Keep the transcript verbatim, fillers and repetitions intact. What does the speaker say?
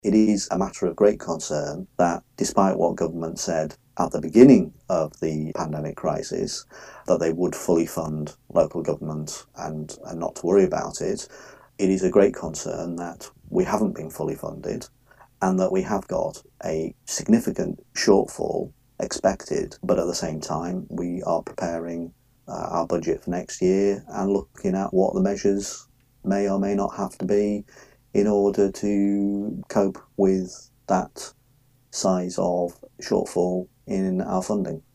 It is a matter of great concern that despite what government said at the beginning of the pandemic crisis, that they would fully fund local government and, and not to worry about it, it is a great concern that we haven't been fully funded and that we have got a significant shortfall expected, but at the same time we are preparing uh, our budget for next year and looking at what the measures may or may not have to be in order to cope with that size of shortfall in our funding.